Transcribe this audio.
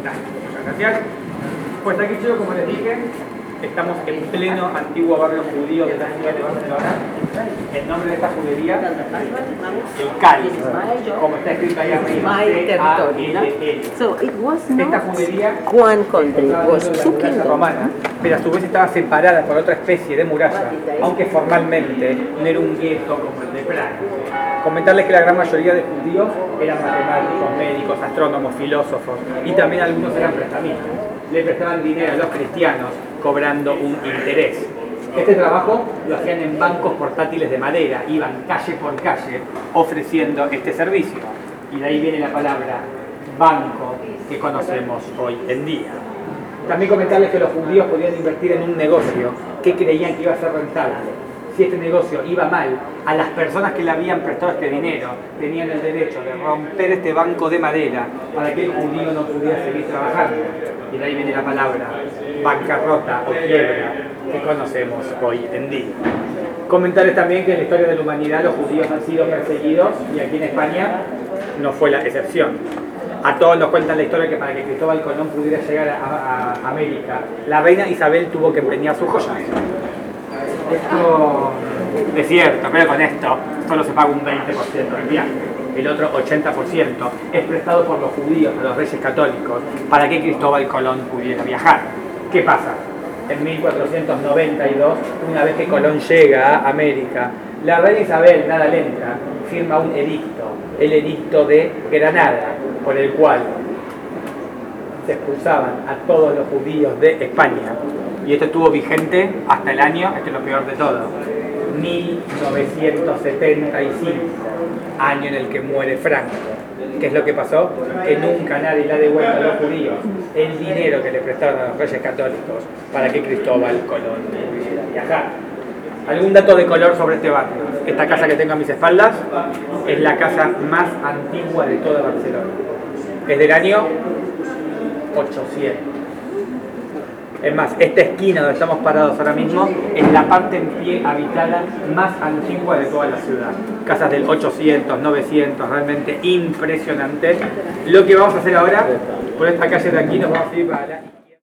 Muchas gracias. Pues aquí, chicos, como les dije, estamos en pleno antiguo barrio judío de la ciudad de Barcelona. El nombre de esta judería, el Cal, como está escrito ahí arriba, C-A-L-L. So it was Esta not judería one country, it was two plaza kingdoms. romana, pero a su vez estaba separada por otra especie de muralla, aunque formalmente no era un gueto como el de Praga. Comentarles que la gran mayoría de judíos eran matemáticos, médicos, astrónomos, filósofos y también algunos eran prestamistas. Le prestaban dinero a los cristianos cobrando un interés. Este trabajo lo hacían en bancos portátiles de madera, iban calle por calle ofreciendo este servicio. Y de ahí viene la palabra banco que conocemos hoy en día. También comentarles que los judíos podían invertir en un negocio que creían que iba a ser rentable. Si este negocio iba mal, a las personas que le habían prestado este dinero tenían el derecho de romper este banco de madera para que el judío no pudiera seguir trabajando. Y de ahí viene la palabra bancarrota o quiebra que conocemos hoy en día. Comentarles también que en la historia de la humanidad los judíos han sido perseguidos y aquí en España no fue la excepción. A todos nos cuentan la historia que para que Cristóbal Colón pudiera llegar a América, la reina Isabel tuvo que empeñar sus joyas. Esto es cierto, pero con esto solo se paga un 20% del viaje. El otro 80% es prestado por los judíos a los reyes católicos para que Cristóbal Colón pudiera viajar. ¿Qué pasa? En 1492, una vez que Colón llega a América, la reina Isabel, nada lenta, firma un edicto, el edicto de Granada, por el cual se expulsaban a todos los judíos de España. Y esto estuvo vigente hasta el año, esto es lo peor de todo, 1975, año en el que muere Franco. ¿Qué es lo que pasó? Que nunca nadie le ha devuelto a los judíos el dinero que le prestaron a los reyes católicos para que Cristóbal Colón pudiera viajar. ¿Algún dato de color sobre este barrio? Esta casa que tengo a mis espaldas es la casa más antigua de toda Barcelona. Es del año 800. Es más, esta esquina donde estamos parados ahora mismo es la parte en pie habitada más antigua de toda la ciudad. Casas del 800, 900, realmente impresionante. Lo que vamos a hacer ahora, por esta calle de aquí, nos vamos a ir para la